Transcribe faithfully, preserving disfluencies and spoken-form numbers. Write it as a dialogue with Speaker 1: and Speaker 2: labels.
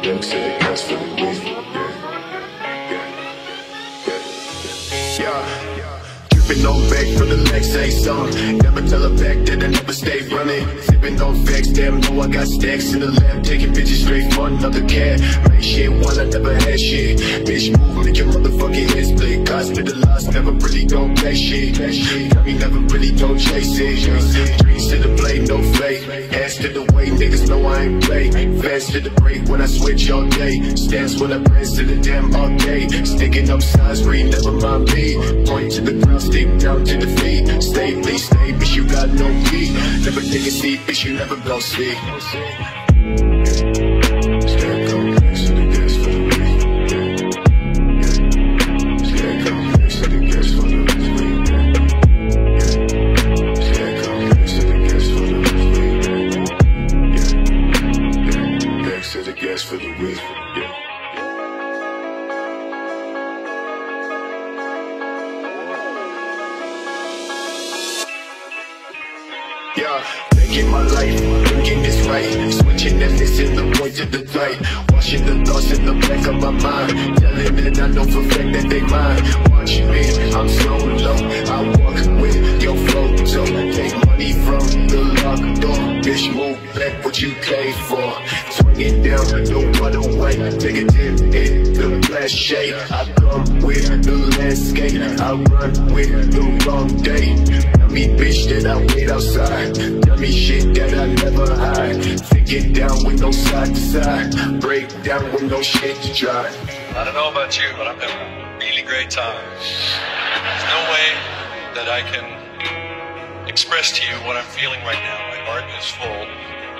Speaker 1: Back to the gas for the week. Yeah. Dripping on back from the legs, say song. Never tell her back that I never stay running. Sipping on facts, damn, know I got stacks in the lab. Taking bitches straight for another cat. Make shit while I never had shit. Bitch, move, make your motherfucking head split. Cost me the loss, never really gon' pay shit. Got me never really gon' chase it. Dreams to the blade, no fake. Ass to the way, niggas know I ain't play. Fast to the break when I switch all day. Stance when I press to the damn arcade. Sticking up signs, read, never mind me. Point to the ground, stick down to the feet. Stay, please stay, bitch, you got no beat. Never take a seat, bitch, you never gon' see. For the week, yeah. Yeah, thinking my life, thinking it's right. Switching and missing the point to the light. Washing the thoughts in the back of my mind. Telling it I know for fact that they mine. Watch me, I'm so low. I walk with your flow. So take money from the locked door. Bitch, move back what you came for. Swinging down, no other way. Take a dip in the glass shade. I come with the landscape. I run with the wrong day. Tell me bitch that I wait outside. Tell me shit that I never hide. Thinking down with no side to side. Break down with no shit to try.
Speaker 2: I don't know about you, but I'm having a really great time. There's no way that I can express to you what I'm feeling right now. My heart is full.